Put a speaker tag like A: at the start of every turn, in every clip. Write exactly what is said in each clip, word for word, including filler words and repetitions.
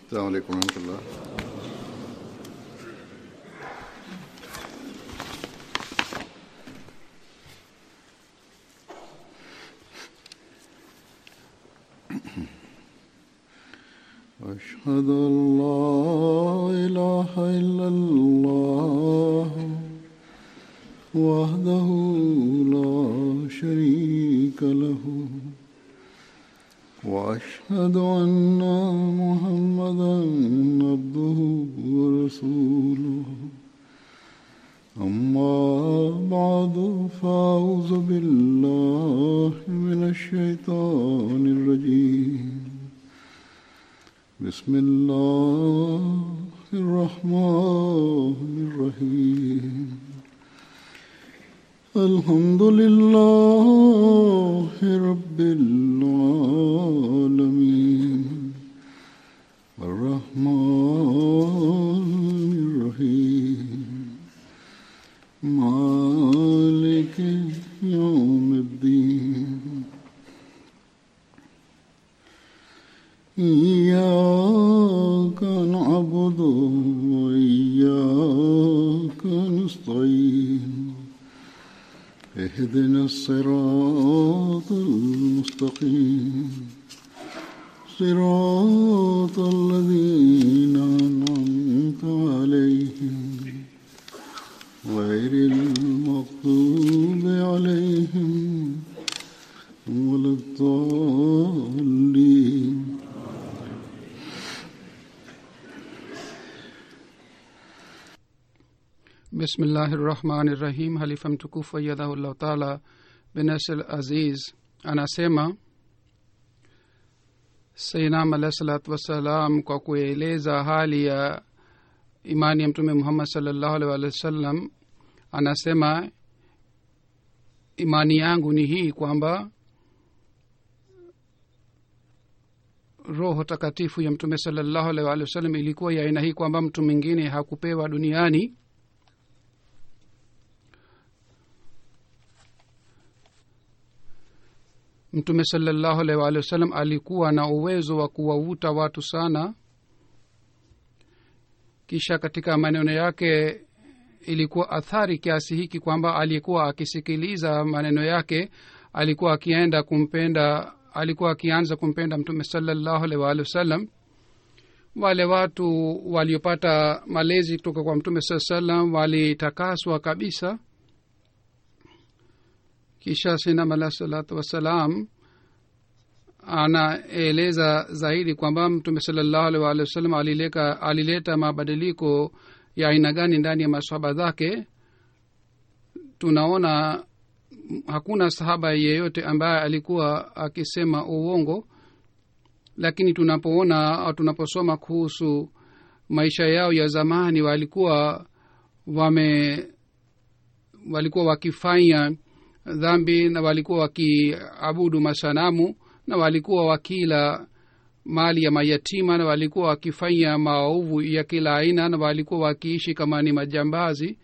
A: السلام عليكم ورحمة الله. أشهد أن لا إله إلا الله وحده لا شريك له وأشهد أن محمدا عبده ورسوله أما بعد فأعوذ بالله من الشيطان الرجيم بسم الله الرحمن الرحيم الحمد لله رب العالمين الرحمن الرحيم مالك يوم الدين إياك نعبد وإياك نستعين اهدنا الصراط المستقيم صراط الذين أنعمت عليهم غير المغضوب عليهم ولا الضالين.
B: Bismillahirrahmanirrahim. Halifa mtukufu ayyadahullah taala bin Nasr Aziz anasema Sayyidina alayhi salatu wassalam kwa kueleza hali ya imani ya Mtume Muhammad sallallahu alaihi wasallam anasema, imani yangu ni hii kwamba roho takatifu ya Mtume sallallahu alaihi wasallam ilikuwa ya aina hii kwamba mtu mwingine hakupewa duniani. Mtume sallallahu alaihi wasallam alikuwa na uwezo wa kuwavuta watu sana. Kisha katika maneno yake ilikuwa athari kiasi hiki kwamba alikuwa akisikiliza maneno yake alikuwa akienda kumpenda alikuwa akianza kumpenda Mtume sallallahu alaihi wasallam. Wale watu waliopata malezi kutoka kwa Mtume sallallahu alaihi wasallam walitakaswa kabisa. Kisha Sayyidina alayhi salatu wassalam anaeleza zaidi kwamba Mtume sallallahu alaihi wasallam alileka alileta mabadiliko ya aina gani ndani ya masahaba zake. Tunaona hakuna sahaba yeyote ambaye alikuwa akisema uongo, lakini tunapoona au tunaposoma kuhusu maisha yao ya zamani, walikuwa wame walikuwa wakifanya dhambi na walikuwa wakiabudu masanamu na walikuwa wakila mali ya mayatima na walikuwa wakifanya maovu ya kila aina na walikuwa wakiishi kama ni majambazi.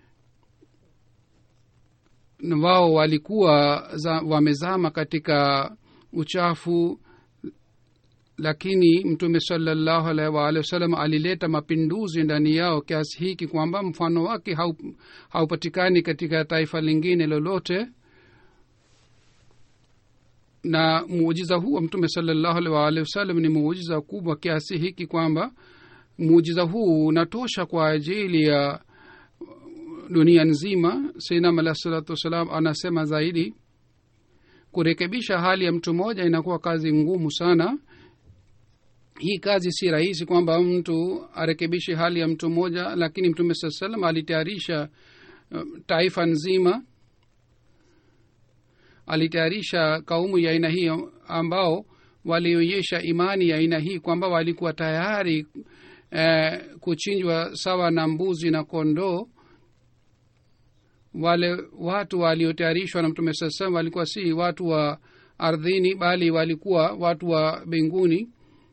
B: Na wao walikuwa za, wamezama katika uchafu, lakini Mtume sallallahu alaihi wasallam alileta mapinduzi ndani yao kiasi hiki kwamba mfano wake haupatikani katika taifa lingine lolote. Na muujiza huu wa Mtume sallallahu alaihi wasallam ni muujiza kubwa kiasi hiki kwamba muujiza huu unatosha kwa ajili ya dunia nzima. Sayyidina alayhi salatu wasallam anasema zaidi, kurekebisha hali ya mtu mmoja inakuwa kazi ngumu sana. Hii kazi si rahisi kwamba mtu arekebishe hali ya mtu mmoja, lakini Mtume sallallahu alaihi wasallam alitayarisha taifa nzima, alitayarisha kaumu ya aina hii ambao walionyesha imani ya aina hii kwamba walikuwa tayari eh, kuchinjwa sawa na mbuzi na kondoo. Wale watu waliotayarishwa na Mtume sallallahu alaihi wasallam walikuwa si watu wa ardhini, bali walikuwa watu wa mbinguni.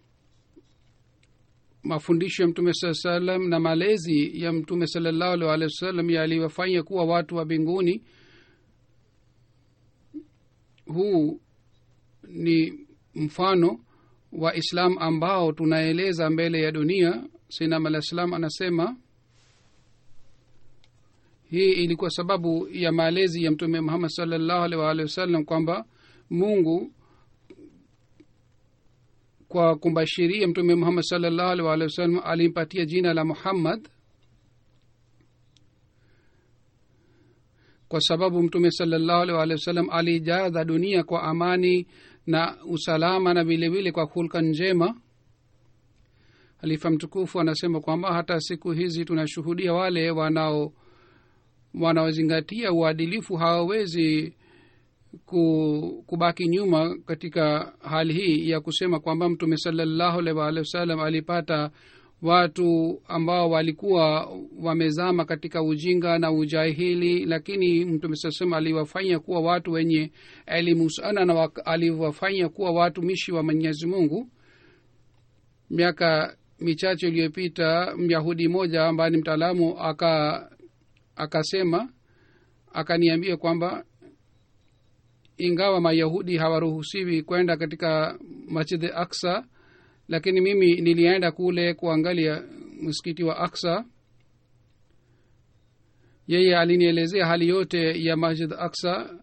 B: Mafundisho ya Mtume sallallahu alaihi wasallam na malezi ya Mtume sallallahu alaihi wasallam yaliwafanya kuwa watu wa mbinguni. Huu ni mfano wa islam ambao tunaeleza mbele ya dunia. Sayyidina alayhi salam anasema hii ilikuwa sababu ya malezi ya mtume Muhammad sallallahu alaihi wasallam, kwamba Mungu kwa kumbashiria mtume Muhammad sallallahu alaihi wasallam alimpatia jina la Muhammad, kwa sababu mtume sallallahu alaihi wasallam alijaza dunia kwa amani na usalama na vile vile kwa hulka njema. Halifa mtukufu anasema kwamba hata siku hizi tunashuhudia wale wanao wanaozingatia uadilifu hawawezi kubaki nyuma katika hali hii ya kusema kwamba mtume sallallahu alaihi wasallam alipata watu ambao walikuwa wamezama katika ujinga na ujahili, lakini mtume sallallahu aliwafanya kuwa watu wenye elimu sana na aliwafanya kuwa watumishi wa Mwenyezi Mungu. Miaka michache iliyopita Myahudi moja ambaye ni mtaalamu aka akasema akaniambia kwamba ingawa Mayahudi hawaruhusiwi kwenda katika Masjid al-Aqsa, lakini mimi nilienda kule kuangalia msikiti wa Aqsa. Yeye alinielezea hali yote ya Masjid al-Aqsa.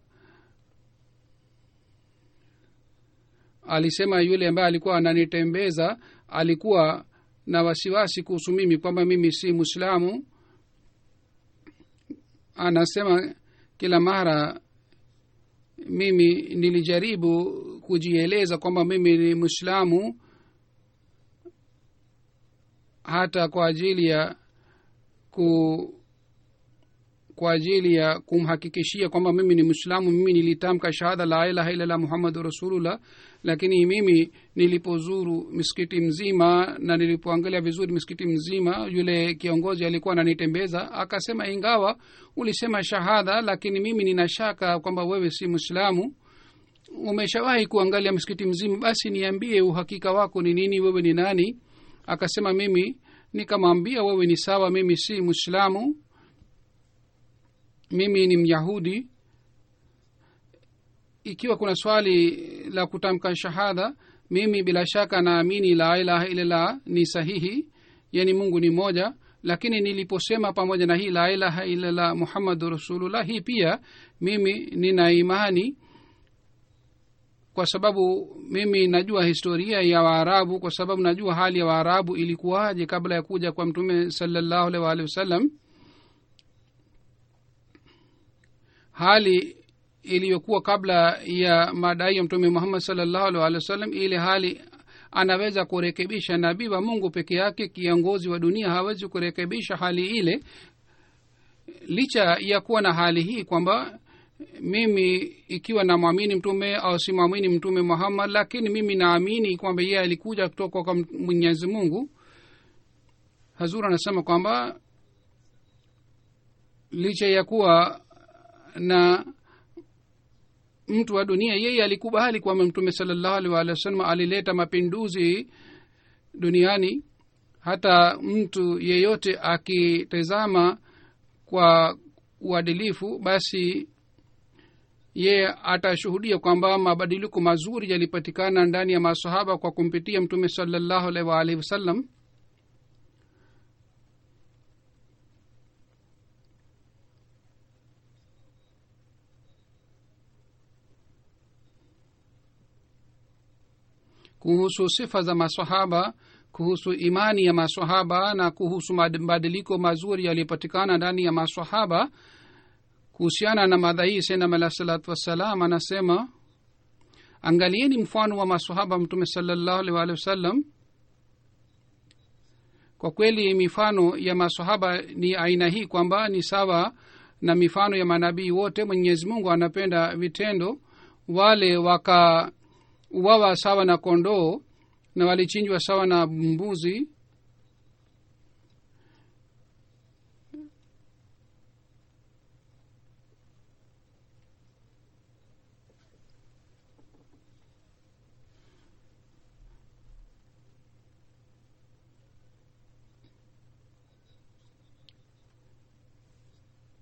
B: Alisema yule ambaye alikuwa ananitembeza alikuwa na wasiwasi kuhusu mimi kwamba mimi si Muislamu. Anasema kila mara mimi nilijaribu kujieleza kwamba mimi ni Muislamu, hata kwa ajili ya ku kwa ajili ya kumhakikishia kwamba mimi ni Muislamu. Mimi nilitamka shahada la ilaha illallah Muhammadur Rasulullah, lakini mimi nilipozuru misikiti mzima na nilipoangalia vizuri misikiti mzima, yule kiongozi alikuwa ananitembeza akasema, ingawa ulisema shahada, lakini mimi nina shaka kwamba wewe si Muislamu. Umeshawahi kuangalia misikiti mzima, basi niambie uhakika wako ni nini, wewe ni nani? Akasema mimi nikamwambia, wewe ni sawa, mimi si Muislamu, mimi ni Myahudi. Ikiwa kuna swali la kutamka shahada, mimi bila shaka naamini la ilaha illallah ni sahihi, yani Mungu ni moja, lakini niliposema pamoja na hii la ilaha illallah Muhammadur Rasulullah, hii pia mimi nina imani, kwa sababu mimi najua historia ya Waarabu, kwa sababu najua hali ya Waarabu ilikuwaje kabla ya kuja kwa mtume sallallahu alaihi wasallam. Hali iliyokuwa kabla ya madai ya mtume Muhammad sallallahu alaihi wasallam, ile hali anaweza kurekebisha nabii wa Mungu peke yake. Kiongozi wa dunia hawezi kurekebisha hali ile. Licha ya kuwa na hali hii kwamba mimi ikiwa namwamini mtume au simwamini mtume Muhammad, lakini mimi naamini kwamba yeye alikuja kutoka kwa Mwenyezi Mungu. Hazur anasema kwamba licha ya kuwa na mtu wa dunia, yeye alikubali kwamba mtume sallallahu alaihi wasallam alileta mapinduzi duniani. Hata mtu yeyote akitazama kwa uadilifu, basi yeye atashuhudia kwamba mabadiliko mazuri yalipatikana ndani ya masahaba kwa kumpitia mtume sallallahu alaihi wasallam. Kuhusu sifa za maswahaba, kuhusu imani ya maswahaba na kuhusu mabadiliko mazuri yaliyopatikana ndani ya maswahaba, kuhusiana na mada hii Sayyidina Alayhi salatu wassalam anasema, angalieni mfano wa maswahaba mtume sallallahu alaihi wasallam. Kwa kweli mifano ya maswahaba ni aina hii kwamba ni sawa na mifano ya manabii wote. Mwenyezi Mungu anapenda vitendo. Wale waka uwawa sawa na kondoo na walichinjwa sawa na mbuzi.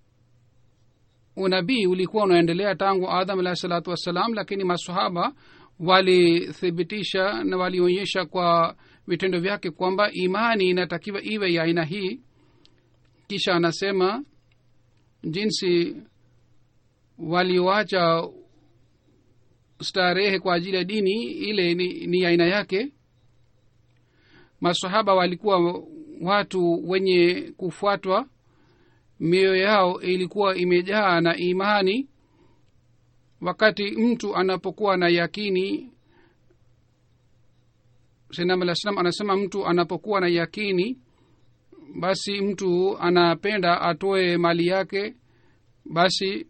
B: Unabii ulikuwa unaendelea tangu Adam alayhi salatu wassalam, lakini maswahaba walithibitisha na walionyesha kwa vitendo vyake kwamba imani inatakiwa iwe ya aina hii. Kisha anasema jinsi walioacha starehe kwa ajili ya dini ile ni, ni aina yake. Masahaba walikuwa watu wenye kufuatwa, mioyo yao ilikuwa imejaa na imani. Wakati mtu anapokuwa na yakini, Sayyidina Alayhi Salam anasema mtu anapokuwa na yakini, basi mtu anapenda atoe mali yake. Basi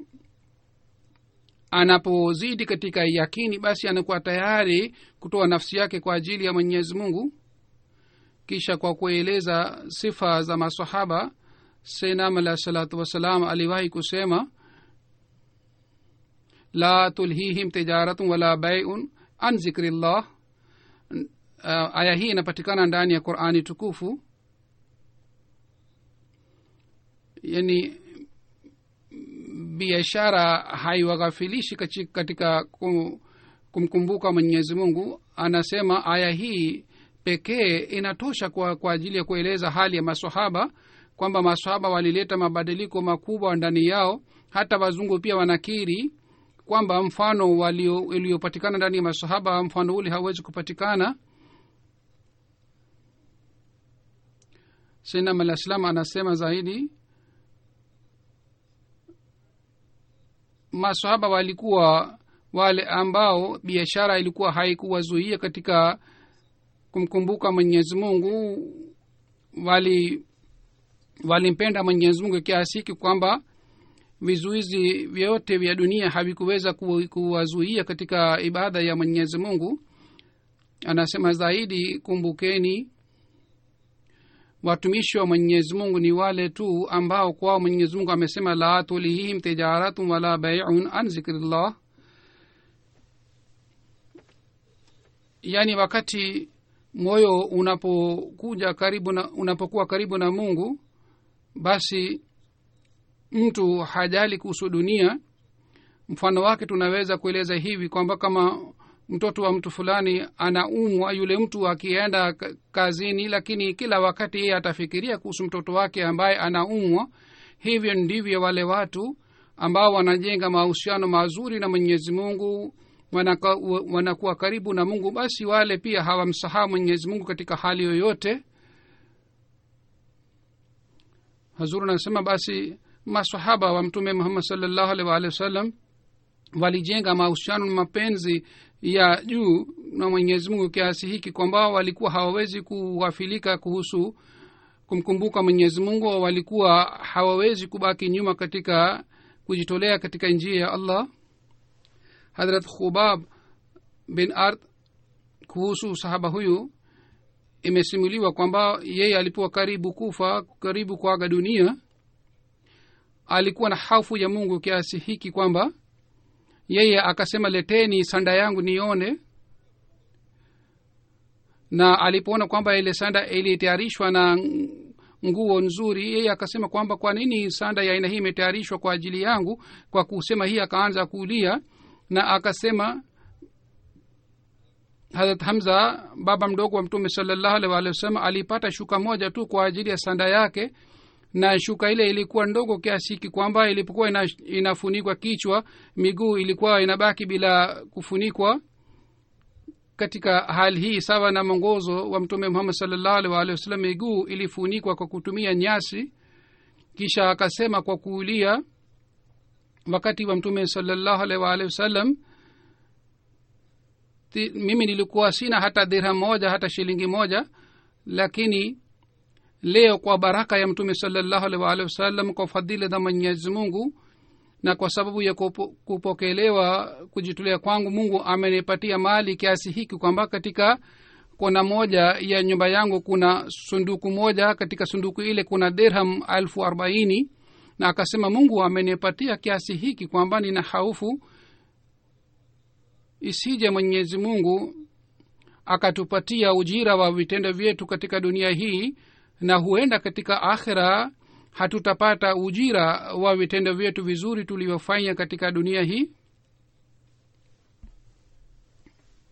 B: anapozidi katika yakini, basi anakuwa tayari kutoa nafsi yake kwa ajili ya Mwenyezi Mungu. Kisha kwa kueleza sifa za masahaba, Sayyidina Alayhi Salatu Wasalam aliwahi kusema, la tulhihim tijaratun wala bai'un an zikrillah. Uh, aya hii inapatikana ndani ya Qur'ani tukufu. Yani biashara haiwaghafilishi katika kumkumbuka Mwenyezi Mungu. Anasema aya hii pekee inatosha kwa, kwa ajili ya kueleza hali ya maswahaba, kwamba maswahaba walileta mabadiliko makubwa ndani yao. Hata wazungu pia wanakiri kwamba mfano uliopatikana ndani ya maswahaba, mfano ule hawezi kupatikana. Sayyidina Alayhi Salam anasema zaidi, maswahaba walikuwa wale ambao biashara ilikuwa haikuwazuia katika kumkumbuka Mwenyezi Mungu. Wali walimpenda Mwenyezi Mungu kiasi hiki kwamba vizuizi vyote vya dunia havikuweza kuwazuia katika ibada ya Mwenyezi Mungu. Anasema zaidi, kumbukeni watumishi wa Mwenyezi Mungu ni wale tu ambao kwao Mwenyezi Mungu amesema, la tulihim tijaratun wala bai'un an zikrillah. Yani wakati moyo unapokuja karibu na unapokuwa karibu na Mungu, basi mtu hajali kuhusu dunia. Mfano wake tunaweza kueleza hivi kwamba kama mtoto wa mtu fulani anaumwa, yule mtu akienda kazini, lakini kila wakati yeye atafikiria kuhusu mtoto wake ambaye anaumwa. Hivyo ndivyo wale watu ambao wanajenga mahusiano mazuri na Mwenyezi Mungu, wanakuwa, wanakuwa karibu na Mungu, basi wale pia hawamsahau Mwenyezi Mungu katika hali yoyote. Hazuru anasema basi maswahaba wa Mtume Muhammad sallallahu alaihi wasallam walijenga mahusiano na mapenzi ya juu na Mwenyezi Mungu kiasi hiki kwamba walikuwa hawawezi kughafilika kuhusu kumkumbuka Mwenyezi Mungu. Walikuwa hawawezi kubaki nyuma katika kujitolea katika njia ya Allah. Hadrat Khubab bin Ard, kuhusu sahaba huyu imesimuliwa kwamba yeye alipokuwa karibu kufa, karibu kuaga dunia, alikuwa na hofu ya Mungu kiasi hiki kwamba yeye akasema, leteni sanda yangu nione. Na alipoona kwamba ile sanda ilitayarishwa na nguo nzuri, yeye akasema kwamba kwa nini sanda ya aina hii imetayarishwa kwa ajili yangu? Kwa kusema hii akaanza kulia na akasema, Hazrat Hamza baba mdogo wa Mtume sallallahu alaihi wasallam alipata shuka moja tu kwa ajili ya sanda yake, na shuka ile ilikuwa ndogo kiasi hiki kwamba ilipokuwa ina, inafunikwa kichwa, miguu ilikuwa inabaki bila kufunikwa. Katika hali hii, sawa na mwongozo wa Mtume Muhammad sallallahu alaihi wasallam, miguu ilifunikwa kwa kutumia nyasi. Kisha akasema kwa kuulia, wakati wa Mtume sallallahu alaihi wasallam mimi nilikuwa sina hata dirham moja, hata shilingi moja, lakini leo kwa baraka ya Mtume sallallahu alaihi wasallam, kwa fadhila za Mwenyezi Mungu na kwa sababu ya kupokelewa kujitolea kwangu, Mungu amenipatia mali kiasi hiki kwamba katika kona moja ya nyumba yangu kuna sunduku moja, katika sunduku ile kuna dirham elfu arobaini. Na akasema Mungu amenipatia kiasi hiki kwamba nina hofu isije Mwenyezi Mungu akatupatia ujira wa vitendo vyetu katika dunia hii, na huenda katika akhira hatutapata ujira wa vitendo vyetu vizuri tulivyofanya katika dunia hii.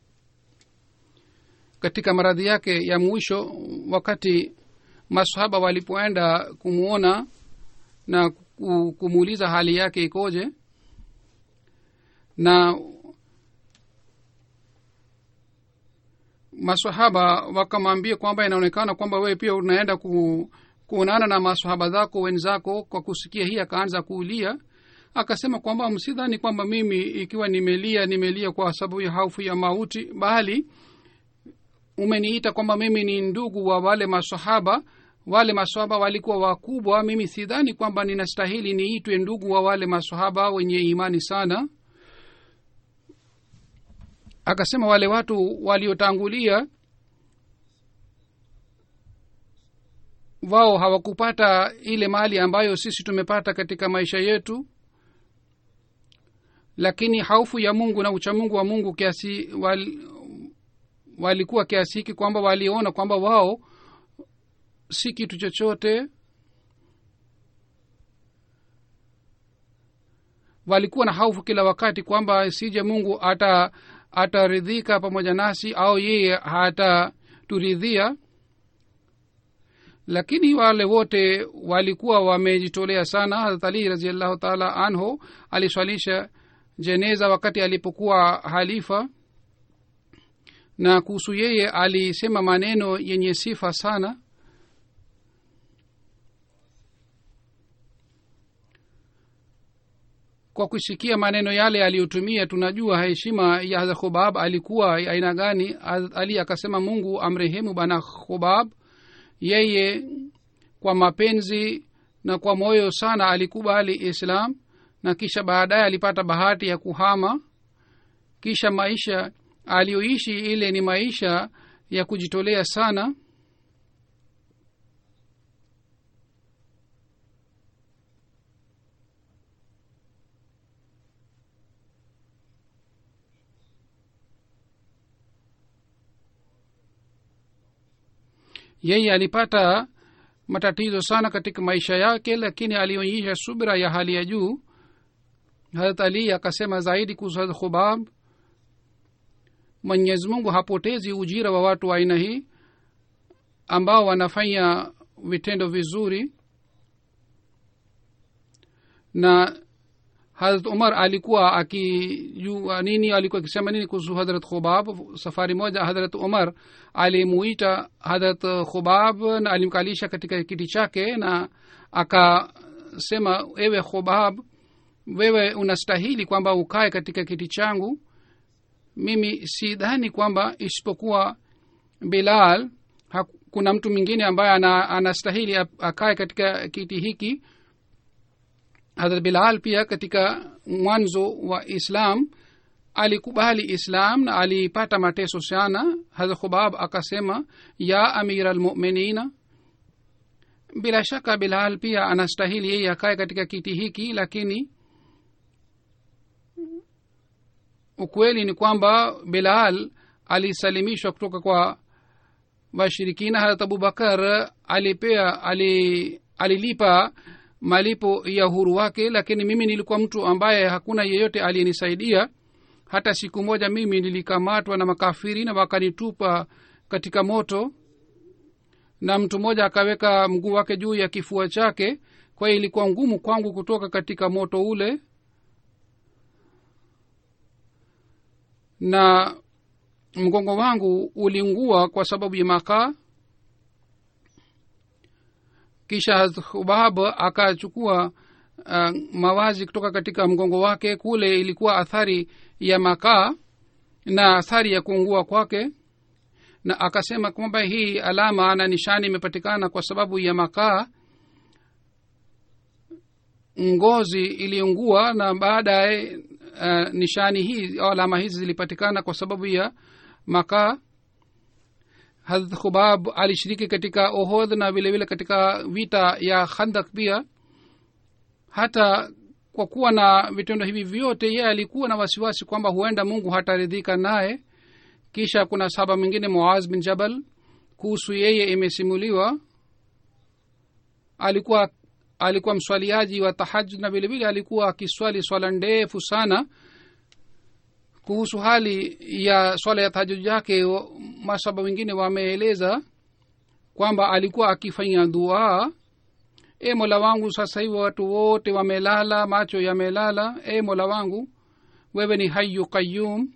B: katika maradhi yake ya mwisho, wakati masahaba walipoenda kumuona na kumuuliza hali yake ikoje, na masahaba wakamwambia kwamba inaonekana kwamba wewe pia unaenda ku, kuonana na masahaba zako wenzako. Kwa kusikia hii akaanza kuulia, akasema kwamba msidhani kwamba mimi ikiwa nimelia nimelia kwa sababu ya hofu ya mauti, bali umeniita kwamba mimi ni ndugu wa wale masahaba. Wale masahaba walikuwa wakubwa, mimi sidhani kwamba ninastahili niitwe ndugu wa wale masahaba wenye imani sana. Akasema wale watu waliotangulia wao hawakupata ile mali ambayo sisi tumepata katika maisha yetu, lakini hofu ya Mungu na uchamungu wa Mungu kiasi wal, walikuwa kiasi hiki kwamba waliona kwamba wao si kitu chochote. Walikuwa na hofu kila wakati kwamba sije Mungu ata ataridhika pamoja nasi au yeye hataturidhia. Lakini wale wote walikuwa wamejitolea sana. Hazrat Ali radhiallahu taala anhu aliswalisha jeneza wakati alipokuwa halifa, na kuhusu yeye alisema maneno yenye sifa sana. Kwa kusikia maneno yale aliyotumia tunajua heshima ya Hazrat Khubab alikuwa aina gani. Ali akasema Mungu amrehemu bana Khubab, yeye kwa mapenzi na kwa moyo sana alikubali Islam, na kisha baadaye alipata bahati ya kuhama. Kisha maisha aliyoishi ile ni maisha ya kujitolea sana. Yeye alipata matatizo sana katika maisha yake, lakini alionyesha subira ya hali ya juu. Hazrat Ali akasema zaidi kuhusu Hazrat Khubab, Mwenyezi Mungu hapotezi ujira wa watu wa aina hii ambao wanafanya vitendo vizuri. Na Hazrat Umar alikuwa akijua nini, alikuwa akisema nini kuhusu Hazrat Khubab. Safari moja Hazrat Umar alimuita Hazrat Khubab na alimkalisha katika kiti chake, na akasema, ewe Khubab, wewe unastahili kwamba ukae katika kiti changu. Mimi sidhani kwamba isipokuwa Bilal kuna mtu mwingine ambaye anastahili akae katika kiti hiki. Hazrat Bilal pia katika mwanzo wa Islam alikubali Islam na alipata mateso sana. Hazrat Khubab akasema, ya amir almu'minina, bila shaka Bilal pia anastahili yeye akae katika kiti hiki, lakini ukweli ni kwamba Bilal alisalimishwa kutoka kwa washirikina. Hazrat Abu Bakar alipea ali, alilipa malipo ya uhuru wake, lakini mimi nilikuwa mtu ambaye hakuna yeyote aliyenisaidia. Hata siku moja mimi nilikamatwa na makafiri na wakanitupa katika moto, na mtu mmoja akaweka mguu wake juu ya kifua chake. Kwa hiyo ilikuwa ngumu kwangu kutoka katika moto ule, na mgongo wangu uliungua kwa sababu ya makaa. Kisha Hazrat Khubab akachukua uh, mawazi kutoka katika mgongo wake. Kule ilikuwa athari ya makaa na athari ya kuungua kwake, na akasema kwamba hii alama na nishani imepatikana kwa sababu ya makaa. Ngozi iliungua na baadaye uh, nishani hii au alama hizi zilipatikana kwa sababu ya makaa. Hazrat Khubab alishiriki katika Uhud na vile vile katika vita ya Khandak pia. Hata kwa kuwa na vitendo hivi vyote, yeye alikuwa na wasiwasi kwamba huenda Mungu hataridhika naye. Kisha kuna sahaba mwingine Muaz bin Jabal, kuhusu yeye imesimuliwa alikuwa alikuwa mswaliaji wa tahajjud na vile vile alikuwa akiswali swala ndefu sana. kuhusu hali ya swala ya tahajjud yake masaba wengine wameeleza kwamba alikuwa akifanya dua, e mola wangu, sasa hivi watu wote wamelala, macho yamelala, e mola wangu, wewe ni hayyu qayyum,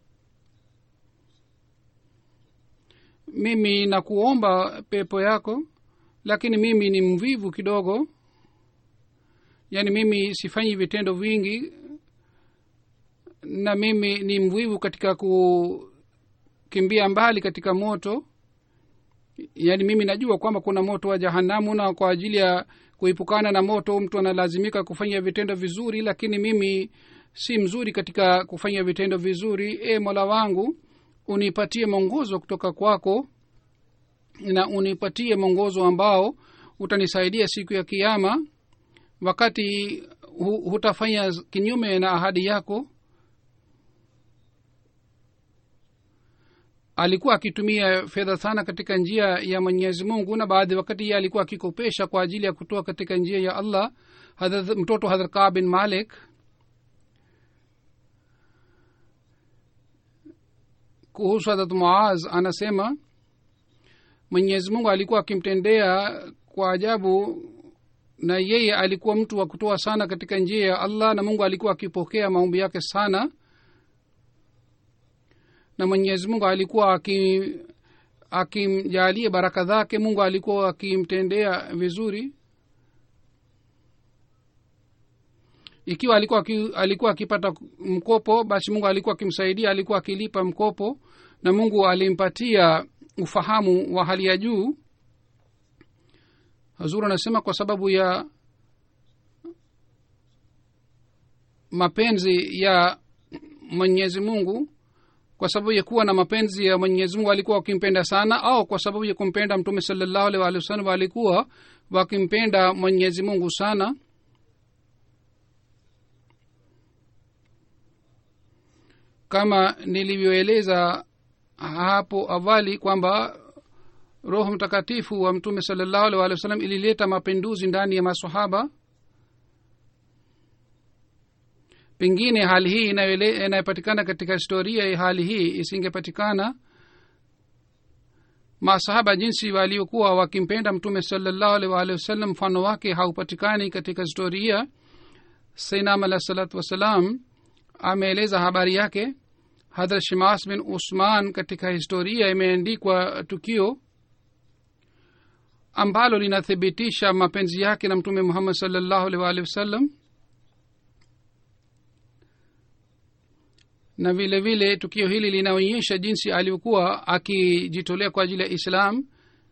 B: mimi nakuomba pepo yako, lakini mimi ni mvivu kidogo, yani mimi sifanyi vitendo vingi, na mimi ni mvivu katika kukimbia mbali katika moto. Yani mimi najua kwamba kuna moto wa jahanamu, na kwa ajili ya kuepukana na moto mtu analazimika kufanya vitendo vizuri, lakini mimi si mzuri katika kufanya vitendo vizuri. E mola wangu, unipatie mwongozo kutoka kwako, na unipatie mwongozo ambao utanisaidia siku ya kiyama, wakati hu, hutafanya kinyume na ahadi yako. Alikuwa akitumia fedha sana katika njia ya Mwenyezi Mungu, na baadhi wakati yeye alikuwa akikopesha kwa ajili ya kutoa katika njia ya Allah. Hadrat mtoto Hadrat Kaab bin Malik kuhusu Hadrat Muaz anasema Mwenyezi Mungu alikuwa akimtendea kwa ajabu, na yeye alikuwa mtu wa kutoa sana katika njia ya Allah, na Mungu alikuwa akipokea maombi yake sana, na Mwenyezi Mungu alikuwa akimjalia baraka zake. Mungu alikuwa akimtendea vizuri. Ikiwa alikuwa alikuwa akipata mkopo, basi Mungu alikuwa akimsaidia, alikuwa akilipa mkopo, na Mungu alimpatia ufahamu wa hali ya juu. Hazur anasema kwa sababu ya mapenzi ya Mwenyezi Mungu, kwa sababu ya kuwa na mapenzi ya Mwenyezi Mungu alikuwa wakimpenda sana, au kwa sababu ya kumpenda Mtume sallallahu alaihi wasallam walikuwa wakimpenda Mwenyezi Mungu sana. Kama nilivyoeleza hapo awali kwamba Roho Mtakatifu wa Mtume sallallahu alaihi wasallam ilileta mapinduzi ndani ya maswahaba. Pengine hali hii inayopatikana katika historia ya hali hii isingepatikana. Masahaba jinsi waliokuwa wakimpenda Mtume sallallahu alaihi wasallam, mfano wake haupatikani katika historia. Sayyidina alayhi salatu wasalam ameeleza habari yake. Hadrat Shimas bin Usman katika historia imeandikwa tukio ambalo linathibitisha mapenzi yake na Mtume Muhammad sallallahu alaihi wasallam, na vile vile tukio hili linaonyesha jinsi alivyokuwa akijitolea kwa ajili ya Islam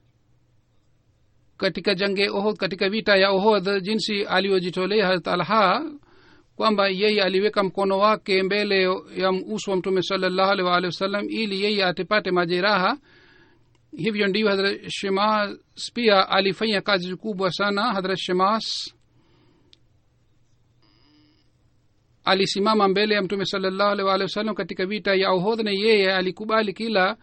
B: katika jange Uhud, katika vita ya Uhud, jinsi alivyojitolea Hazrat Talha, kwamba yeye aliweka mkono wake mbele ya uso wa Mtume sallallahu alaihi wasallam ili yeye atipate majeraha. Hivyo ndivyo Hazrat Shimas pia alifanya kazi kubwa sana. Hazrat Shimas alisimama mbele ya Mtume sallallahu alaihi wasallam katika vita ya Uhud, na yeye alikubali kila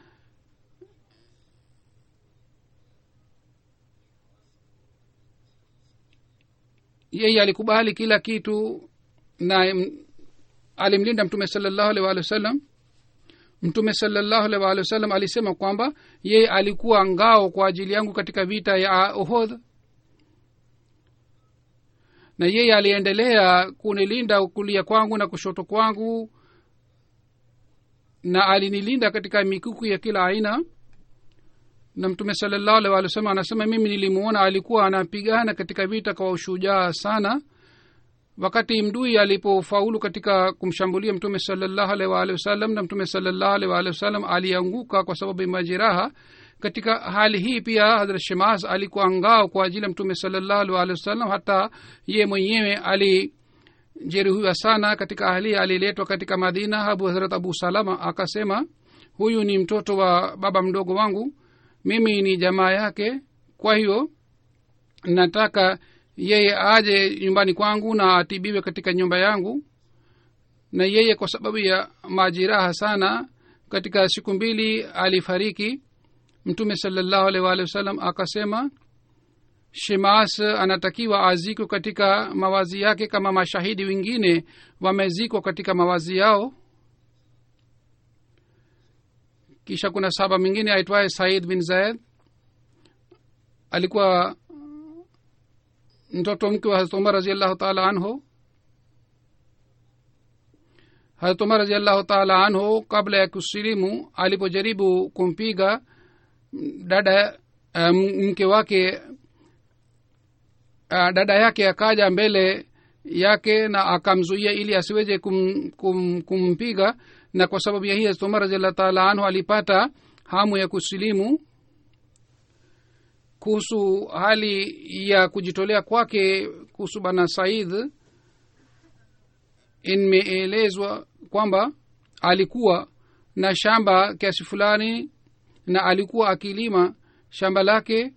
B: yeye alikubali kila kitu, na alimlinda Mtume sallallahu alaihi wasallam. Mtume sallallahu alaihi wasallam alisema kwamba yeye alikuwa ngao kwa ajili yangu katika vita ya Uhud, na yeye aliendelea kunilinda kulia kwangu na kushoto kwangu, na alinilinda katika mikuku ya kila aina. Na Mtume sallallahu alaihi wasallam anasema mimi nilimuona alikuwa anapigana katika vita kwa ushujaa sana. Wakati mdui alipofaulu katika kumshambulia Mtume sallallahu alaihi wasallam, na Mtume sallallahu alaihi wasallam alianguka kwa sababu ya majeraha. Katika hali hii pia Hazrat Shimas alikuwa ngao kwa ajili ya Mtume sallallahu alaihi wasallam, hata ye mwenyewe alijeruhiwa sana. Katika hali aliletwa katika Madina. Abu Hazrat Abu Salama akasema, huyu ni mtoto wa baba mdogo wangu, mimi ni jamaa yake, kwa hiyo nataka yeye aje nyumbani kwangu na atibiwe katika nyumba yangu. Na yeye kwa sababu ya majeraha sana, katika siku mbili alifariki. Mtume sallallahu alaihi wasallam akasema Shimas anatakiwa azikwe katika mawazi yake kama mashahidi wengine wamezikwa katika mawazi yao. kisha kuna sahaba mwingine aitwaye Said bin Zaid, alikuwa mtoto mke wa Hazrat Umar radhiyallahu ta'ala anhu. Hazrat Umar radhiyallahu ta'ala anhu kabla ya kusilimu alipojaribu kumpiga dada um, mke wake, uh, dada yake akaja mbele yake na akamzuia ili asiweze kum, kum, kumpiga, na kwa sababu ya hii Hazrat Umar radhiyallahu ta'ala anhu alipata hamu ya kusilimu. Kuhusu hali ya kujitolea kwake kuhusu bana Said, imeelezwa kwamba alikuwa na shamba kiasi fulani na alikuwa akilima shamba lake,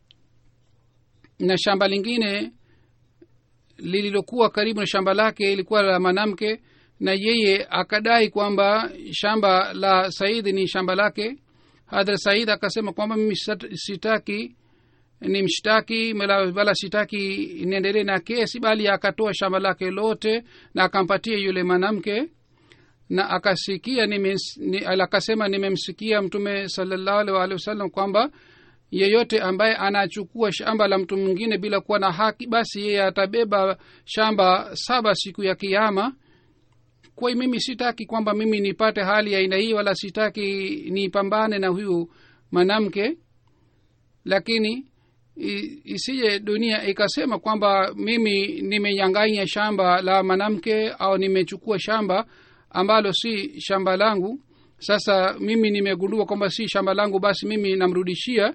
B: na shamba lingine lililokuwa karibu na shamba lake ilikuwa la mwanamke, na yeye akadai kwamba shamba la Said ni shamba lake. Hadhrat Said akasema kwamba mimi sitaki ni mshtaki wala sitaki niendelee na kesi, bali akatoa shamba lake lote na akampatia yule mwanamke. Na akasikia nime, ni, akasema nimemsikia Mtume sallallahu alaihi wasallam kwamba yeyote ambaye anachukua shamba la mtu mwingine bila kuwa na haki, basi yeye atabeba shamba saba siku ya Kiyama. Kwa hiyo mimi sitaki kwamba mimi nipate hali ya aina hii, wala sitaki nipambane na huyu mwanamke, lakini isije dunia ikasema kwamba mimi nimenyang'anya shamba la mwanamke au nimechukua shamba ambalo si shamba langu. Sasa mimi nimegundua kwamba si shamba langu, basi mimi namrudishia.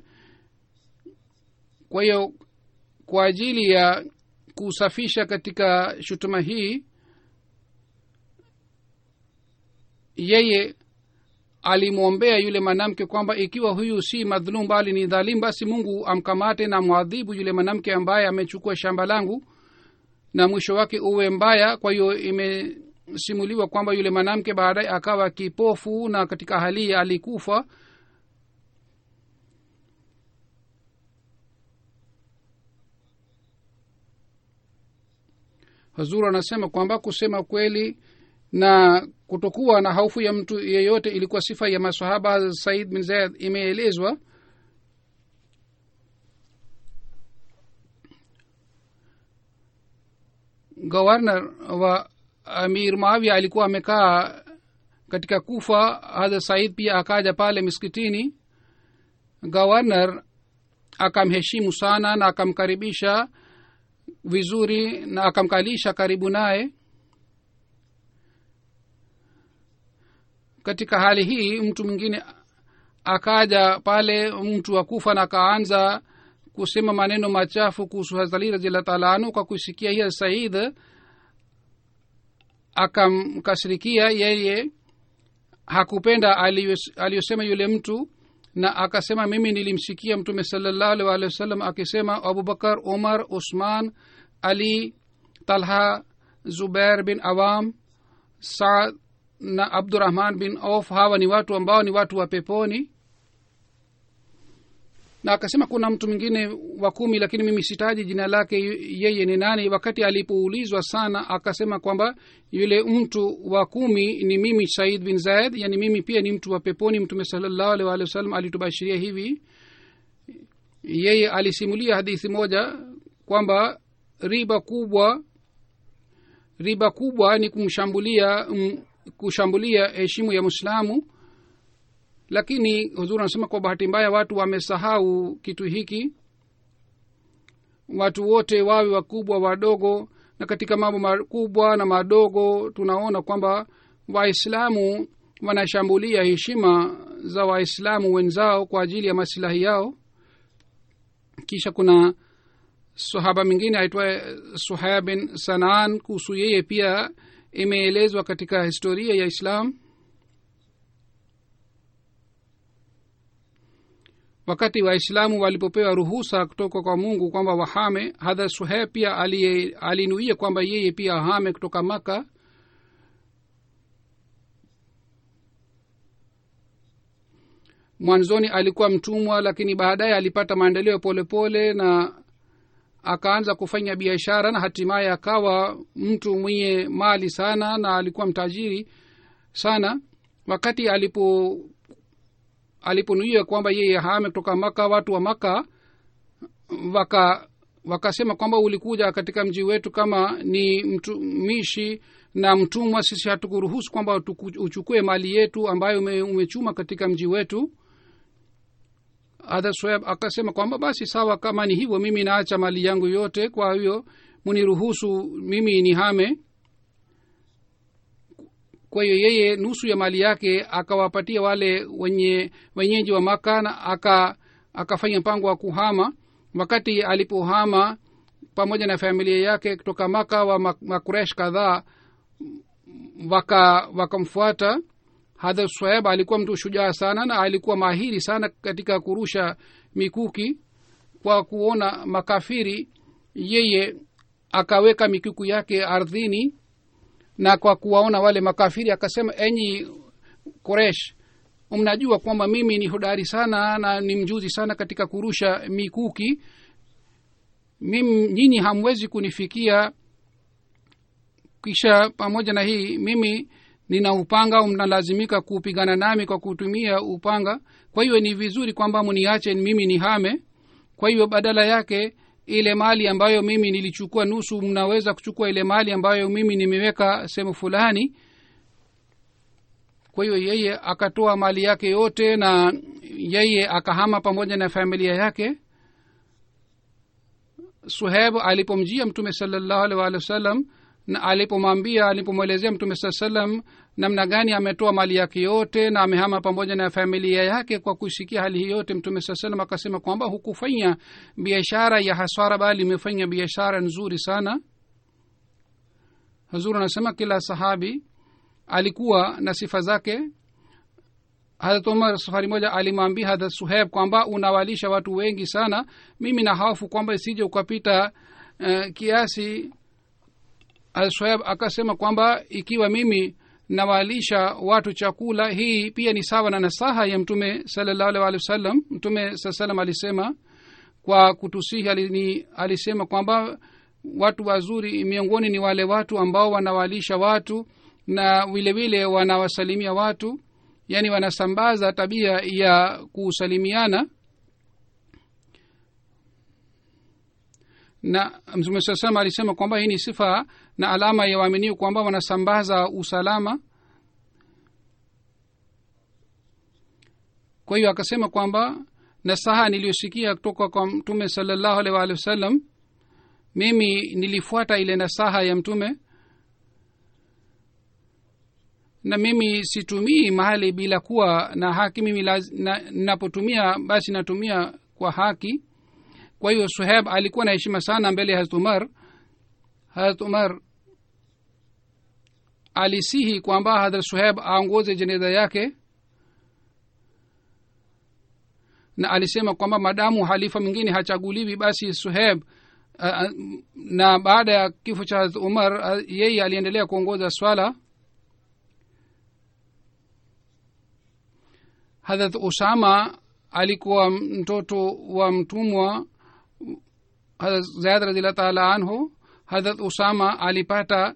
B: Kwa hiyo kwa ajili ya kusafisha katika shutuma hii, yeye alimwombea yule mwanamke kwamba ikiwa huyu si madhulum bali ni dhalim, basi Mungu amkamate na muadhibu yule mwanamke ambaye amechukua shamba langu na mwisho wake uwe mbaya. Kwa hiyo imesimuliwa kwamba yule mwanamke baadaye akawa kipofu na katika hali alikufa. Hazur anasema kwamba kusema kweli na kutokuwa na hofu ya mtu yeyote ilikuwa sifa ya maswahaba. Said bin Zaid imeelezwa governor wa Amir Muawiya alikuwa amekaa katika Kufa. Hadha Said pia akaja pale miskitini. Governor akamheshimu sana na akamkaribisha vizuri na akamkalisha karibu naye. Katika hali hii mtu mwingine akaja pale, mtu wa Kufa, na akaanza kusema maneno machafu kuhusu Hazrat Ali radhiyallahu ta'ala anhu. Kwa kusikia hiyo Said akamkasirikia, yeye hakupenda aliyosema yule mtu, na akasema mimi nilimsikia Mtume sallallahu alaihi wasallam akisema Abu Bakar, Umar, Usman, Ali, Talha, Zubair bin Awam, Saad na Abdurrahman bin Auf, hawa ni watu ambao ni watu wa peponi. Na akasema kuna mtu mwingine wa kumi, lakini mimi sitaji jina lake yeye ni nani. Wakati alipoulizwa sana akasema kwamba yule mtu wa kumi ni mimi Said bin Zaid, yani mimi pia ni mtu wa peponi. Mtume sallallahu alaihi wasallam alitubashiria hivi. Yeye alisimulia hadithi moja kwamba riba kubwa riba kubwa ni kumshambulia um, kushambulia heshima ya Muislamu, lakini huzuri anasema kwa bahati mbaya watu wamesahau kitu hiki. Watu wote wawe wakubwa wadogo, na katika mambo makubwa na madogo tunaona kwamba Waislamu wanashambulia heshima za Waislamu wenzao kwa ajili ya maslahi yao. Kisha kuna sahaba mwingine aitwaye Suhaib bin Sanaan, kuhusu yeye pia imeelezwa katika historia ya Islam. Wakati Waislamu walipopewa ruhusa kutoka kwa Mungu kwamba wahame, hadha Suhaib pia alinuia kwamba yeye pia ahame kutoka Maka. Mwanzoni alikuwa mtumwa, lakini baadaye alipata maendeleo polepole na akaanza kufanya biashara, na hatimaye akawa mtu mwenye mali sana na alikuwa mtajiri sana. Wakati alipo aliponuia kwamba yeye hame kutoka Maka, watu wa Maka waka wakasema kwamba ulikuja katika mji wetu kama ni mtumishi na mtumwa, sisi hatukuruhusu kwamba uchukue mali yetu ambayo ume, umechuma katika mji wetu. Hadrat Suhaib akasema kwamba basi sawa, kama ni hivyo mimi naacha mali yangu yote, kwa hiyo muniruhusu mimi nihame. Kwa hiyo yeye nusu ya mali yake akawapatia wale wenye wenyeji wa Maka, na aka akafanya mpango wa kuhama. Wakati alipohama pamoja na familia yake kutoka Maka, wa Makuresh kadhaa waka wakamfuata. Hadrat Suhaib alikuwa mtu shujaa sana na alikuwa mahiri sana katika kurusha mikuki. Kwa kuona makafiri, yeye akaweka mikuki yake ardhini, na kwa kuwaona wale makafiri akasema, enyi Quraysh, mnajua kwamba mimi ni hodari sana na ni mjuzi sana katika kurusha mikuki. Mimi nyinyi hamwezi kunifikia, kisha pamoja na hii mimi nina upanga, mnalazimika kupigana nami kwa kutumia upanga. Kwa hiyo ni vizuri kwamba mniache mimi nihame. Kwa hiyo badala yake ile mali ambayo mimi nilichukua nusu, mnaweza kuchukua ile mali ambayo mimi nimeweka sehemu fulani. Kwa hiyo yeye akatoa mali yake yote na yeye akahama pamoja na familia yake. Suhaib alipomjia Mtume sallallahu alaihi wasallam na alipomwambia alipomwelezea Mtume sallallahu alaihi wasallam namna gani ametoa mali yake yote na amehama pamoja na familia yake, kwa kusikia hali hii yote Mtume sallallahu alaihi wasallam akasema kwamba hukufanya biashara ya hasara, bali umefanya biashara nzuri sana. Hazur anasema kila sahabi alikuwa na sifa zake. Hadrat Umar safari moja alimwambia Hadrat Suhaib kwamba unawalisha watu wengi sana, mimi na hofu kwamba isije ukapita uh, kiasi. Hadrat Suhaib akasema kwamba ikiwa mimi nawalisha watu chakula, hii pia ni sawa na nasaha ya Mtume sallallahu alaihi wasallam. Mtume sallallahu alaihi wasallam alisema kwa kutusihi, alini, alisema kwamba watu wazuri miongoni ni wale watu ambao wanawalisha watu na vile vile wanawasalimia watu, yani wanasambaza tabia ya kusalimiana. Na Mtume sasa alisema kwamba hii ni sifa na alama ya waamini kwamba wanasambaza usalama. Kwa hiyo akasema kwamba nasaha niliyosikia kutoka kwa Mtume sallallahu alaihi wasallam, mimi nilifuata ile nasaha ya Mtume, na mimi situmii mahali bila kuwa na haki. Mimi ninapotumia na, basi natumia kwa haki. Kwa hiyo Suhaib alikuwa na heshima sana mbele ya Hazrat Umar. Hazrat Umar alisihi kwamba Hazrat Suhaib aongoze jeneza yake, na alisema kwamba madamu halifa mwingine hachaguliwi, basi Suhaib uh, na baada ya kifo cha Hazrat Umar uh, yeye aliendelea kuongoza swala. Hazrat Usama alikuwa mtoto wa mtumwa Hazrat Zaid radhiyallahu ta'ala anhu. Hazrat Usama alipata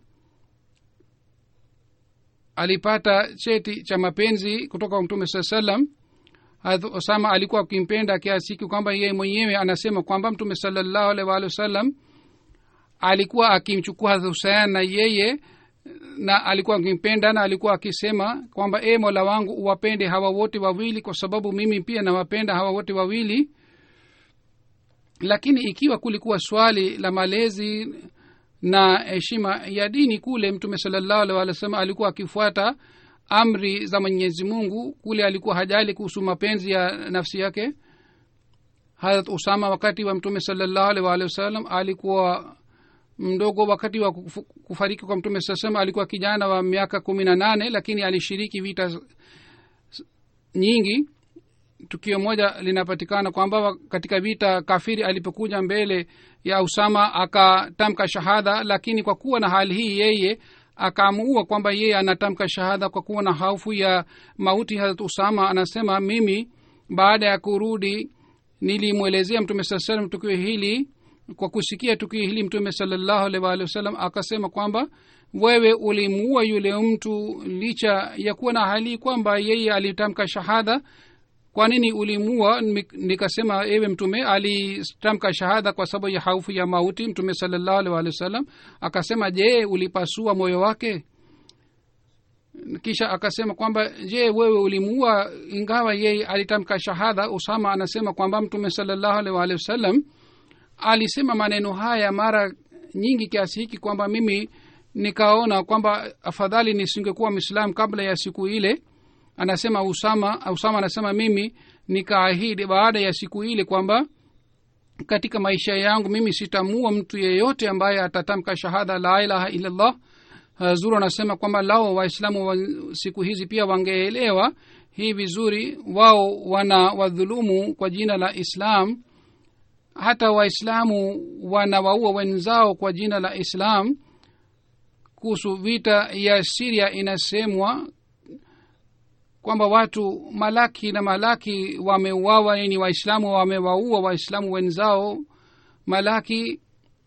B: alipata cheti cha mapenzi kutoka kwa Mtume sallallahu alaihi wasallam. Hazrat Usama alikuwa akimpenda kiasi kwamba yeye mwenyewe anasema kwamba Mtume sallallahu alaihi wasallam alikuwa akimchukua Hazrat Husain na yeye na alikuwa akimpenda, na alikuwa akisema kwamba e Mola wangu, uwapende hawa wote wawili kwa sababu mimi pia nawapenda hawa wote wawili. Lakini ikiwa kulikuwa swali la malezi na heshima ya dini, kule Mtume sallallahu alaihi wasallam alikuwa akifuata amri za Mwenyezi Mungu, kule alikuwa hajali kuhusu mapenzi ya nafsi yake. Hazrat Usama wakati wa Mtume sallallahu alaihi wasallam alikuwa mdogo. Wakati wa kufariki kwa Mtume sallallahu alaihi wasallam alikuwa kijana wa miaka kumi na nane, lakini alishiriki vita nyingi. Tukio moja linapatikana kwamba katika vita kafiri alipokuja mbele ya Usama akatamka shahada, lakini kwa kuwa na hali hii yeye akaamua kwamba yeye anatamka shahada kwa kuwa na hofu ya mauti. Hazrat Usama anasema, mimi baada ya kurudi nilimwelezea Mtume sallallahu alaihi wasallam tukio hili. Kwa kusikia tukio hili Mtume sallallahu alaihi wasallam akasema kwamba wewe ulimuua yule mtu licha ya kuwa na hali kwamba yeye alitamka shahada. kwa nini ulimua? Nikasema ewe mtume, alitamka shahada kwa sababu ya hofu ya mauti. Mtume sallallahu alaihi wasallam akasema, je, ulipasua moyo wake? Kisha akasema kwamba je, wewe ulimuua ingawa yeye alitamka shahada? Usama anasema kwamba mtume sallallahu alaihi wasallam alisema maneno haya mara nyingi kiasi hiki kwamba mimi nikaona kwamba afadhali nisingekuwa Muislamu kabla ya siku ile. Anasema Usama, Usama anasema mimi nikaahidi baada ya siku ile kwamba katika maisha yangu mimi sitamua mtu yeyote ambaye atatamka shahada la ilaha illa Allah. Zuru anasema kwamba lao waislamu wa siku hizi pia wangeelewa hii vizuri, wao wana wadhulumu kwa jina la Islam. Hata waislamu wanawaua wenzao kwa jina la Islam. Kuhusu vita ya Syria inasemwa kwamba watu malaki na malaki wameuawa, ni waislamu wamewaua waislamu wenzao malaki.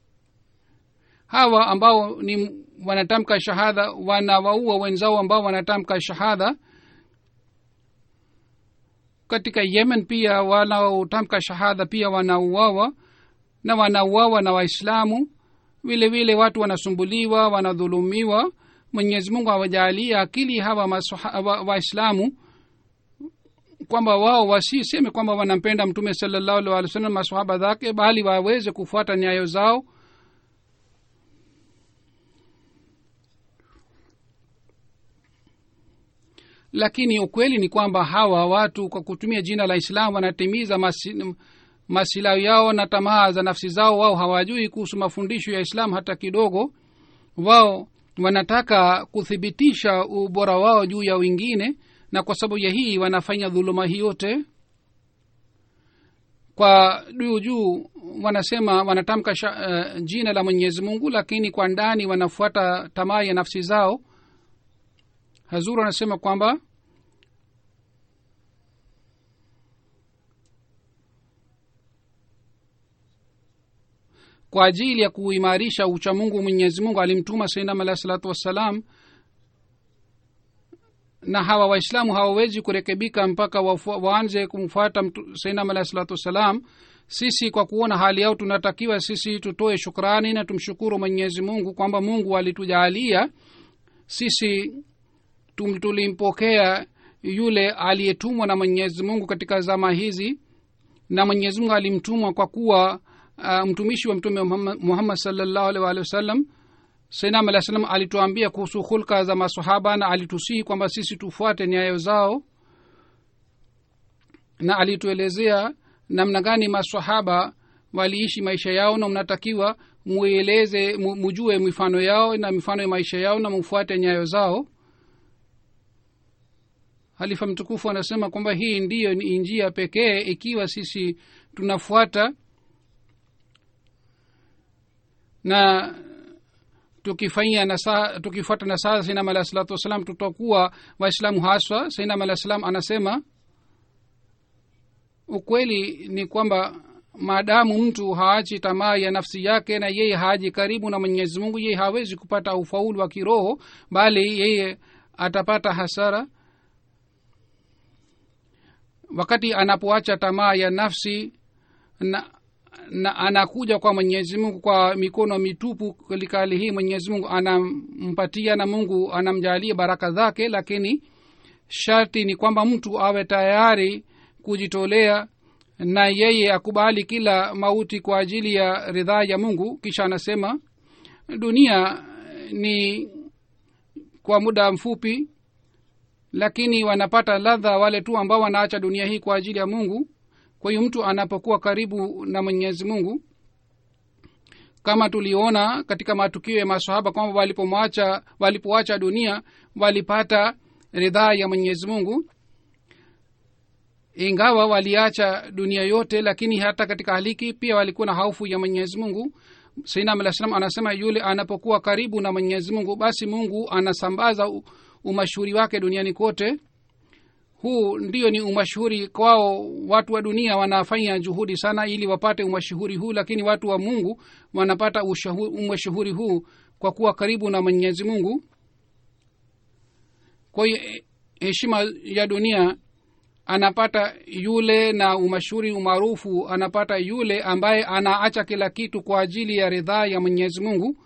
B: Hawa ambao ni wanatamka shahada wanawaua wenzao ambao wanatamka shahada. Katika Yemen pia wanaotamka shahada pia wanauawa, na wanauawa na waislamu vile vile. Watu wanasumbuliwa, wanadhulumiwa. Mwenyezi Mungu awajalie akili hawa waislamu wa kwamba wao wasiseme kwamba wanampenda mtume sallallahu alaihi wasallam maswahaba zake, bali waweze kufuata nyayo zao. Lakini ukweli ni kwamba hawa watu kwa kutumia jina la Islam wanatimiza masi, masilahi yao na tamaa za nafsi zao. Wao hawajui kuhusu mafundisho ya Islam hata kidogo. Wao wanataka kuthibitisha ubora wao juu ya wengine, na kwa sababu ya hii wanafanya dhuluma hii yote. Kwa juu juu wanasema wanatamka uh, jina la Mwenyezi Mungu, lakini kwa ndani wanafuata tamaa ya nafsi zao. Hazuru anasema kwamba kwa ajili ya kuimarisha uchamungu Mwenyezi Mungu alimtuma Sayyidina alayhi salatu wassalam, na hawa waislamu hawawezi kurekebika mpaka waanze kumfuata Sayyidina alayhi salatu wassalam. Sisi kwa kuona hali yao tunatakiwa sisi tutoe shukrani na tumshukuru Mwenyezi Mungu kwamba Mungu alitujalia sisi tulimpokea yule aliyetumwa na Mwenyezi Mungu katika zama hizi. Na Mwenyezi Mungu alimtumwa kwa kuwa uh, mtumishi wa mtume Muhammad sallallahu alaihi wasallam. Sayyidina alayhi salam alituambia kuhusu hulka za maswahaba, na alitusihi kwamba sisi tufuate nyayo zao, na alituelezea namna gani maswahaba waliishi maisha yao, na mnatakiwa mueleze mujue mifano yao na mifano ya maisha yao na mfuate nyayo zao. Halifa mtukufu anasema kwamba hii ndiyo ni njia pekee ikiwa sisi tunafuata na tukifanya nasaha, tukifuata nasaha Sayyidina alayhi salatu wasallam, tutakuwa waislamu haswa. Sayyidina alayhi salam anasema ukweli ni kwamba maadamu mtu haachi tamaa ya nafsi yake na yeye haji karibu na Mwenyezi Mungu, yeye hawezi kupata ufaulu wa kiroho, bali yeye atapata hasara. Wakati anapoacha tamaa ya nafsi na, na anakuja kwa Mwenyezi Mungu kwa mikono mitupu, katika hali hii Mwenyezi Mungu anampatia na Mungu anamjalia baraka zake, lakini sharti ni kwamba mtu awe tayari kujitolea na yeye akubali kila mauti kwa ajili ya ridhaa ya Mungu. Kisha anasema dunia ni kwa muda mfupi, lakini wanapata ladha wale tu ambao wanaacha dunia hii kwa ajili ya Mungu. Kwa hiyo mtu anapokuwa karibu na Mwenyezi Mungu, kama tuliona katika matukio ya maswahaba kwamba walipomwacha walipoacha dunia walipata ridhaa ya Mwenyezi Mungu, ingawa waliacha dunia yote, lakini hata katika haliki pia walikuwa na hofu ya Mwenyezi Mungu. Sayyidina alayhi salam anasema yule anapokuwa karibu na Mwenyezi Mungu, basi Mungu anasambaza umashuhuri wake duniani kote. Huu ndio ni umashuhuri kwao. Watu wa dunia wanafanya juhudi sana ili wapate umashuhuri huu, lakini watu wa Mungu wanapata umashuhuri huu kwa kuwa karibu na Mwenyezi Mungu. Kwa hiyo heshima ya dunia anapata yule, na umashuri umaarufu anapata yule ambaye anaacha kila kitu kwa ajili ya ridhaa ya Mwenyezi Mungu.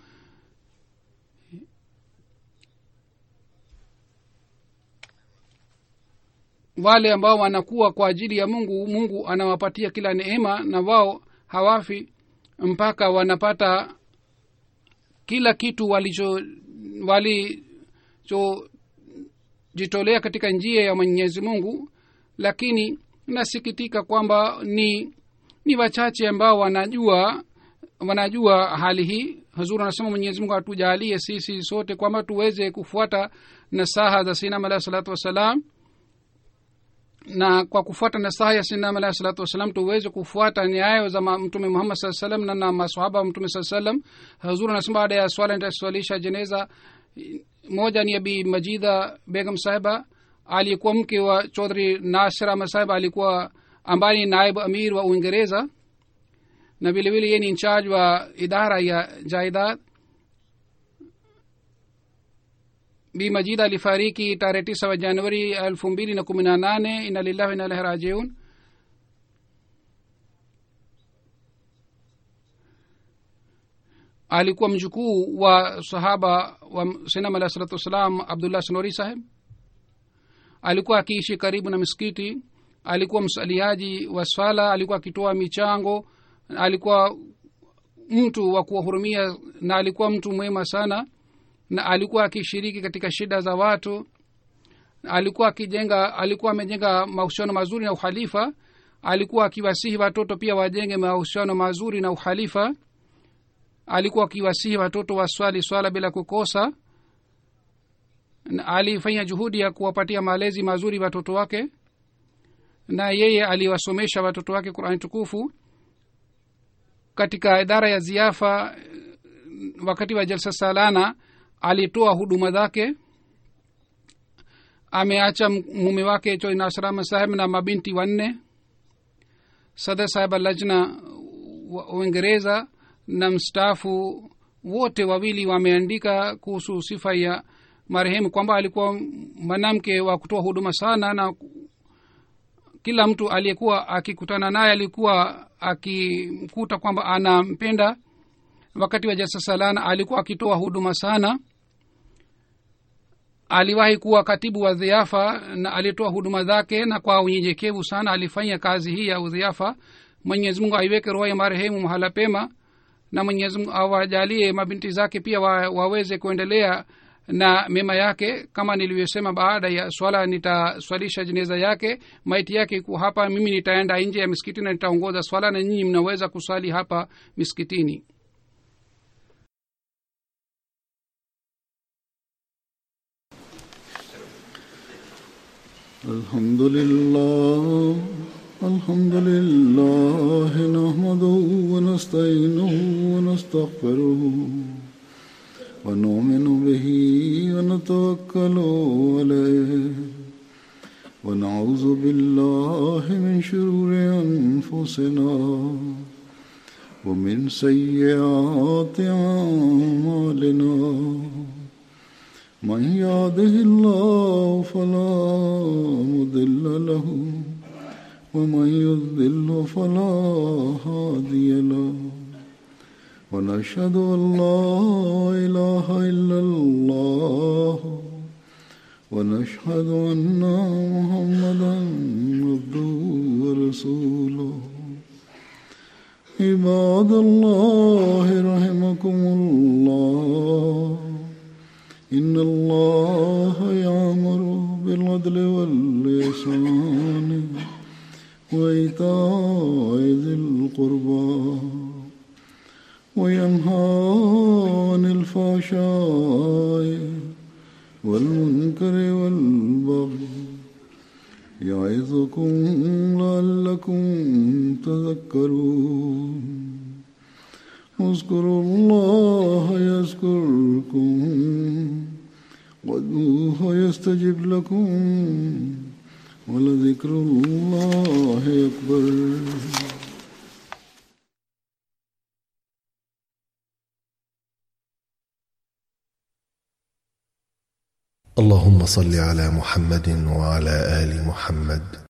B: Wale ambao wanakuwa kwa ajili ya Mungu, Mungu anawapatia kila neema, na wao hawafi mpaka wanapata kila kitu walicho walicho jitolea katika njia ya Mwenyezi Mungu. Lakini nasikitika kwamba ni ni wachache ambao wanajua wanajua hali hii. Hazur anasema Mwenyezi Mungu atujalie sisi sote kwamba tuweze kufuata nasaha za Sayyidina Alayhi salatu wasalam, na kwa kufuata nasaha ya Sayyidina Alayhi salatu wasalam tuweze kufuata nyayo za Mtume Muhammad sallallahu alaihi wasallam na maswahaba wa Mtume sallallahu alaihi wasallam. Hazur anasema baada ya swala nitaswalisha jeneza moja ni Abi Majida Begum Sahiba, alikuwa mke wa Chaudhry Nasir Ahmad Sahib, alikuwa ambaye naibu amir wa Uingereza, na vile vile yeye ni in charge wa idara ya jaidad. Bi Majida alifariki tarehe tisa wa Januari elfu mbili na kumi na nane. Inna lillahi wa inna ilaihi rajiun. Alikuwa mjukuu wa sahaba wa Sayyidina Alayhi salatu wasalam Abdullah Sanori Sahib. Alikuwa akiishi karibu na misikiti, alikuwa msaliaji wa swala, alikuwa akitoa michango, alikuwa mtu wa kuwahurumia, na alikuwa mtu mwema sana, na alikuwa akishiriki katika shida za watu. Alikuwa akijenga alikuwa amejenga mahusiano mazuri na uhalifa. Alikuwa akiwasihi watoto pia wajenge mahusiano mazuri na uhalifa. Alikuwa akiwasihi watoto waswali swala bila kukosa, na alifanya juhudi ya kuwapatia malezi mazuri watoto wake, na yeye aliwasomesha watoto wake Qur'an tukufu. Katika idara ya ziafa wakati wa jalsa salana alitoa huduma zake. Ameacha mume wake Chaudhry Nasir Ahmad Sahib na mabinti wanne. Sadr Sahib al-Lajna wa Uingereza na mstaafu wote wawili wameandika kuhusu sifa ya marehemu kwamba alikuwa mwanamke wa kutoa huduma sana, na kila mtu aliyekuwa akikutana naye alikuwa akikuta kwamba anampenda. Wakati wa jalsa salana alikuwa akitoa huduma sana. Aliwahi kuwa katibu wa dhiafa na alitoa huduma zake, na kwa unyenyekevu sana alifanya kazi hii ya udhiafa. Mwenyezi Mungu aiweke roho ya marehemu mahala pema, na Mwenyezi Mungu awajalie mabinti zake pia wa, waweze kuendelea na mema yake. Kama nilivyosema, baada ya swala nitaswalisha jeneza yake. Maiti yake iko hapa, mimi nitaenda nje ya misikiti na nitaongoza swala, na nyinyi mnaweza kuswali hapa misikitini.
A: Alhamdulillah alhamdulillah nahmaduhu wa nasta'inuhu wa nastaghfiruhu wa nu'minu bihi wa natawakkalu alayhi wa na'udhu billahi min shururi anfusina wa min sayyiati a'malina. من يهده الله فلا مضل له ومن يضلل فلا هادي له ونشهد أن لا إله إلا الله ونشهد أن محمدا عبده ورسوله. عباد الله رحمكم الله، إن الله يأمر بالعدل والإحسان وإيتاء ذي القربى وينهى عن الفحشاء والمنكر والبغي يعظكم لعلكم تذكرون. اذكروا الله يذكركم وادعوه يستجب لكم ولذكر الله أكبر.
C: اللهم صل على محمد وعلى آل محمد